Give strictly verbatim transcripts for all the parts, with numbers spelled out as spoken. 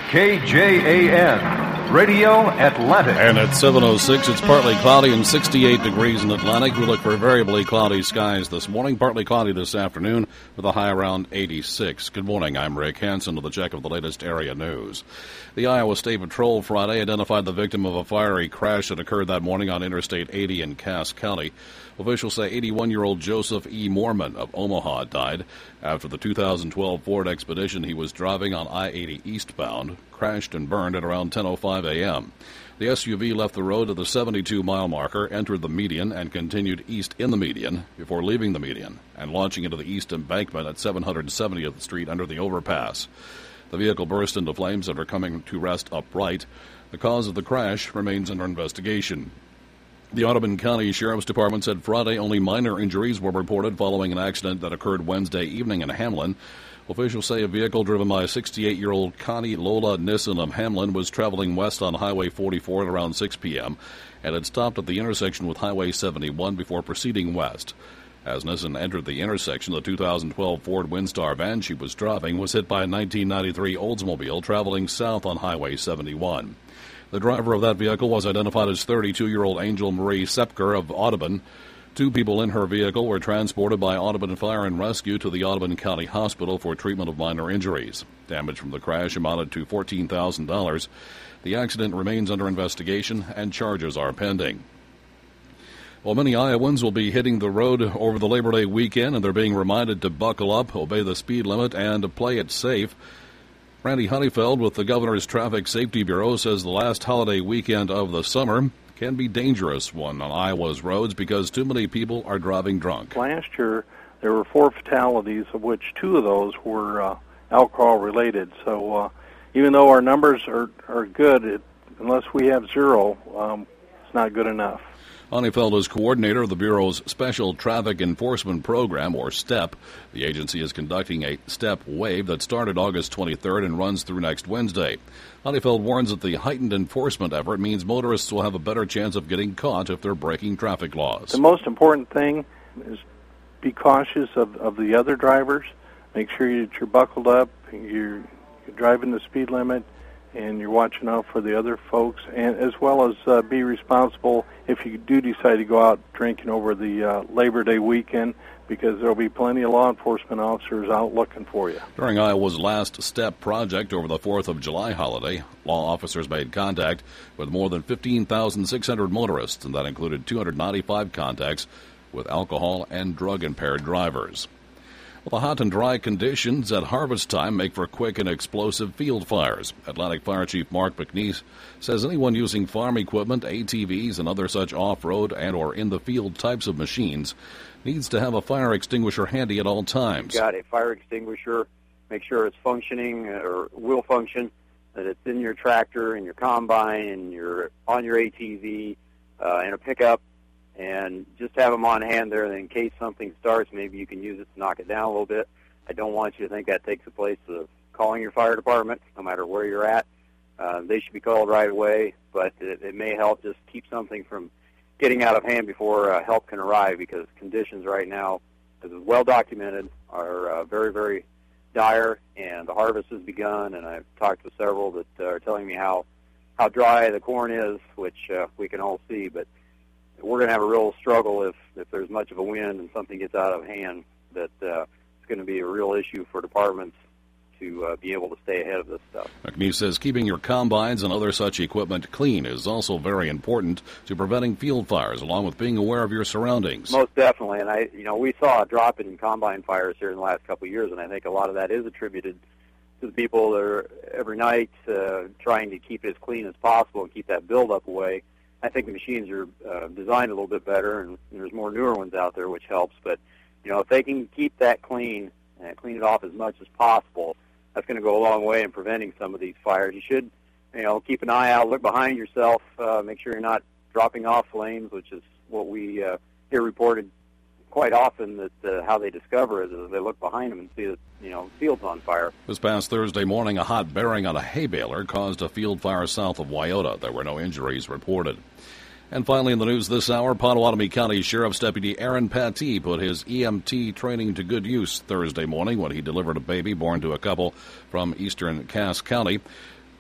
K J A N, Radio Atlantic. And at seven oh six, it's partly cloudy and sixty-eight degrees in Atlantic. We look for variably cloudy skies this morning, partly cloudy this afternoon, with a high around eighty-six. Good morning, I'm Rick Hansen with a check of the latest area news. The Iowa State Patrol Friday identified the victim of a fiery crash that occurred that morning on Interstate eighty in Cass County. Officials say eighty-one-year-old Joseph E. Mormon of Omaha died after the two thousand twelve Ford Expedition he was driving on I eighty eastbound crashed and burned at around ten oh five a.m. The S U V left the road at the seventy-two mile marker, entered the median, and continued east in the median before leaving the median and launching into the east embankment at seven hundred seventieth Street under the overpass. The vehicle burst into flames after coming to rest upright. The cause of the crash remains under investigation. The Audubon County Sheriff's Department said Friday only minor injuries were reported following an accident that occurred Wednesday evening in Hamlin. Officials say a vehicle driven by a sixty-eight-year-old Connie Lola Nissen of Hamlin was traveling west on Highway forty-four at around six p.m. and had stopped at the intersection with Highway seventy-one before proceeding west. As Nissen entered the intersection, the two thousand twelve Ford Windstar van she was driving was hit by a nineteen ninety-three Oldsmobile traveling south on Highway seventy-one. The driver of that vehicle was identified as thirty-two-year-old Angel Marie Sepker of Audubon. Two people in her vehicle were transported by Audubon Fire and Rescue to the Audubon County Hospital for treatment of minor injuries. Damage from the crash amounted to fourteen thousand dollars. The accident remains under investigation and charges are pending. Well, many Iowans will be hitting the road over the Labor Day weekend, and they're being reminded to buckle up, obey the speed limit, and to play it safe. Randy Honeyfeld with the Governor's Traffic Safety Bureau says the last holiday weekend of the summer can be dangerous one on Iowa's roads because too many people are driving drunk. Last year, there were four fatalities, of which two of those were uh, alcohol-related. So uh, even though our numbers are, are good, it, unless we have zero, um, it's not good enough. Honeyfeld is coordinator of the Bureau's Special Traffic Enforcement Program, or STEP. The agency is conducting a STEP wave that started August twenty-third and runs through next Wednesday. Honeyfeld warns that the heightened enforcement effort means motorists will have a better chance of getting caught if they're breaking traffic laws. The most important thing is be cautious of, of the other drivers. Make sure that you're buckled up, you're, you're driving the speed limit, and you're watching out for the other folks, and as well as uh, be responsible if you do decide to go out drinking over the uh, Labor Day weekend, because there'll be plenty of law enforcement officers out looking for you. During Iowa's last STEP project over the fourth of July holiday, law officers made contact with more than fifteen thousand six hundred motorists, and that included two hundred ninety-five contacts with alcohol and drug-impaired drivers. Well, the hot and dry conditions at harvest time make for quick and explosive field fires. Atlantic Fire Chief Mark McNeese says anyone using farm equipment, A T Vs, and other such off-road and or in-the-field types of machines needs to have a fire extinguisher handy at all times. Got a fire extinguisher. Make sure it's functioning or will function, that it's in your tractor, in your combine, and your on your A T V, uh, in a pickup. And just have them on hand there, and in case something starts, maybe you can use it to knock it down a little bit. I don't want you to think that takes the place of calling your fire department, no matter where you're at. Uh, they should be called right away, but it, it may help just keep something from getting out of hand before uh, help can arrive, because conditions right now, as is well documented, are uh, very, very dire, and the harvest has begun, and I've talked to several that uh, are telling me how, how dry the corn is, which uh, we can all see, but we're going to have a real struggle if, if there's much of a wind and something gets out of hand, that uh, it's going to be a real issue for departments to uh, be able to stay ahead of this stuff. McNeese says keeping your combines and other such equipment clean is also very important to preventing field fires, along with being aware of your surroundings. Most definitely, and I, you know, we saw a drop in combine fires here in the last couple of years, and I think a lot of that is attributed to the people that are every night uh, trying to keep it as clean as possible and keep that buildup away. I think the machines are uh, designed a little bit better, and there's more newer ones out there, which helps. But, you know, if they can keep that clean and clean it off as much as possible, that's going to go a long way in preventing some of these fires. You should, you know, keep an eye out, look behind yourself, uh, make sure you're not dropping off flames, which is what we uh, hear reported quite often, that uh, how they discover it is they look behind them and see that, you know, field's on fire. This past Thursday morning, a hot bearing on a hay baler caused a field fire south of Wyoto. There were no injuries reported. And finally in the news this hour, Pottawatomie County Sheriff's Deputy Aaron Pattee put his E M T training to good use Thursday morning when he delivered a baby born to a couple from eastern Cass County.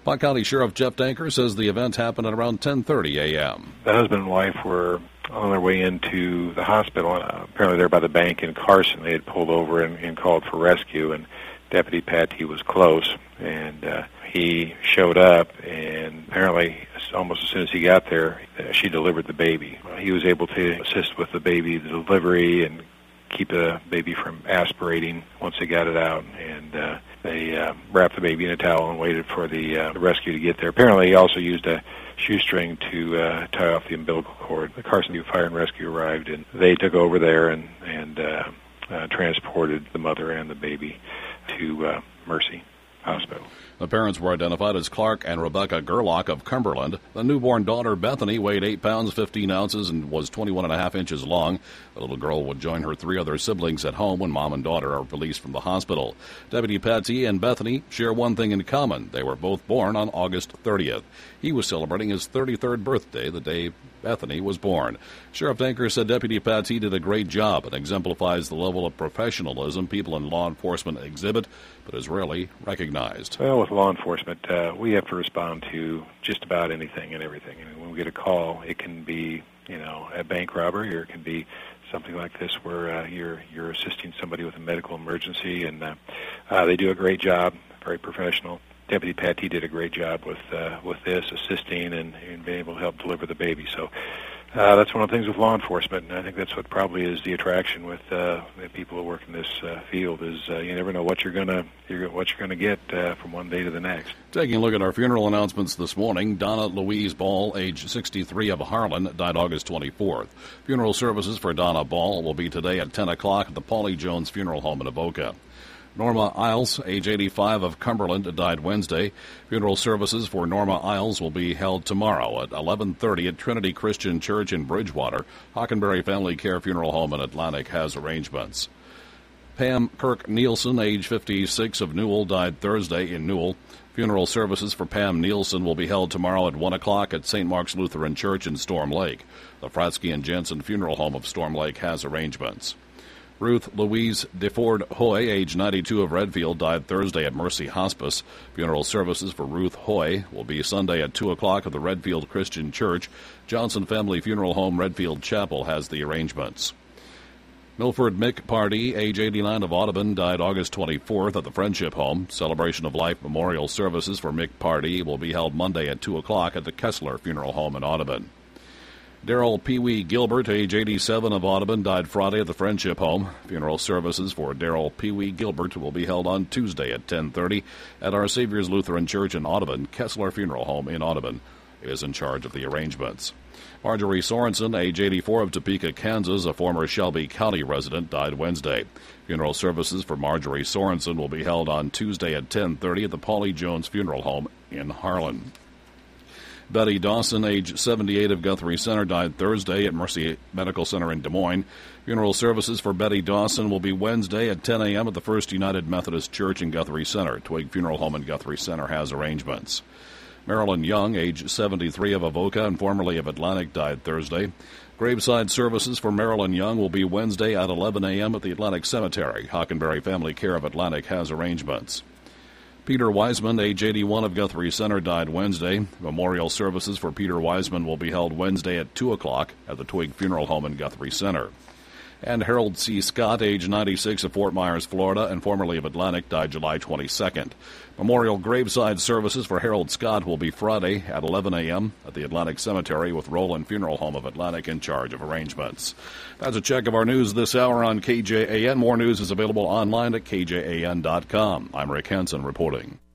Pot County Sheriff Jeff Danker says the event happened at around ten thirty a.m. The husband and wife were on their way into the hospital. Uh, apparently they're by the bank in Carson. They had pulled over and, and called for rescue, and Deputy Patty was close, and uh, he showed up, and apparently almost as soon as he got there, uh, she delivered the baby. Uh, he was able to assist with the baby the delivery and keep the baby from aspirating once they got it out, and uh, they uh, wrapped the baby in a towel and waited for the, uh, the rescue to get there. Apparently he also used a shoestring to uh, tie off the umbilical cord. The Carson View Fire and Rescue arrived, and they took over there and, and uh, uh, transported the mother and the baby to uh, Mercy Hospital. The parents were identified as Clark and Rebecca Gerlach of Cumberland. The newborn daughter, Bethany, weighed eight pounds, fifteen ounces, and was twenty-one and a half inches long. The little girl would join her three other siblings at home when mom and daughter are released from the hospital. Deputy Patsy and Bethany share one thing in common. They were both born on August thirtieth. He was celebrating his thirty-third birthday the day Bethany was born. Sheriff Danker said Deputy Patsy did a great job and exemplifies the level of professionalism people in law enforcement exhibit, but is rarely recognized. Well, with law enforcement, uh, we have to respond to just about anything and everything. I mean, when we get a call, it can be, you know, a bank robbery, or it can be something like this where uh, you're you're assisting somebody with a medical emergency, and uh, uh, they do a great job, very professional. Deputy Patty did a great job with uh, with this, assisting and, and being able to help deliver the baby. So uh, that's one of the things with law enforcement, and I think that's what probably is the attraction with uh, the people who work in this uh, field. Is uh, you never know what you're gonna you're, what you're gonna get uh, from one day to the next. Taking a look at our funeral announcements this morning, Donna Louise Ball, age sixty-three, of Harlan, died August twenty-fourth. Funeral services for Donna Ball will be today at ten o'clock at the Paulie Jones Funeral Home in Avoca. Norma Isles, age eighty-five, of Cumberland, died Wednesday. Funeral services for Norma Isles will be held tomorrow at eleven thirty at Trinity Christian Church in Bridgewater. Hockenberry Family Care Funeral Home in Atlantic has arrangements. Pam Kirk Nielsen, age fifty-six, of Newell, died Thursday in Newell. Funeral services for Pam Nielsen will be held tomorrow at one o'clock at Saint Mark's Lutheran Church in Storm Lake. The Fratsky and Jensen Funeral Home of Storm Lake has arrangements. Ruth Louise DeFord Hoy, age ninety-two, of Redfield, died Thursday at Mercy Hospice. Funeral services for Ruth Hoy will be Sunday at two o'clock at the Redfield Christian Church. Johnson Family Funeral Home, Redfield Chapel, has the arrangements. Milford Mick Pardee, age eighty-nine, of Audubon, died August twenty-fourth at the Friendship Home. Celebration of Life memorial services for Mick Pardee will be held Monday at two o'clock at the Kessler Funeral Home in Audubon. Darrell Pee Wee Gilbert, age eighty-seven, of Audubon, died Friday at the Friendship Home. Funeral services for Darrell Pee Wee Gilbert will be held on Tuesday at ten thirty at Our Savior's Lutheran Church in Audubon. Kessler Funeral Home in Audubon is in charge of the arrangements. Marjorie Sorensen, age eighty-four, of Topeka, Kansas, a former Shelby County resident, died Wednesday. Funeral services for Marjorie Sorensen will be held on Tuesday at ten thirty at the Paulie Jones Funeral Home in Harlan. Betty Dawson, age seventy-eight, of Guthrie Center, died Thursday at Mercy Medical Center in Des Moines. Funeral services for Betty Dawson will be Wednesday at ten a.m. at the First United Methodist Church in Guthrie Center. Twig Funeral Home in Guthrie Center has arrangements. Marilyn Young, age seventy-three, of Avoca and formerly of Atlantic, died Thursday. Graveside services for Marilyn Young will be Wednesday at eleven a.m. at the Atlantic Cemetery. Hockenberry Family Care of Atlantic has arrangements. Peter Wiseman, age eighty-one, of Guthrie Center, died Wednesday. Memorial services for Peter Wiseman will be held Wednesday at two o'clock at the Twig Funeral Home in Guthrie Center. And Harold C. Scott, age ninety-six, of Fort Myers, Florida, and formerly of Atlantic, died July twenty-second. Memorial graveside services for Harold Scott will be Friday at eleven a.m. at the Atlantic Cemetery, with Roland Funeral Home of Atlantic in charge of arrangements. That's a check of our news this hour on K J A N. More news is available online at K J A N dot com. I'm Rick Hansen reporting.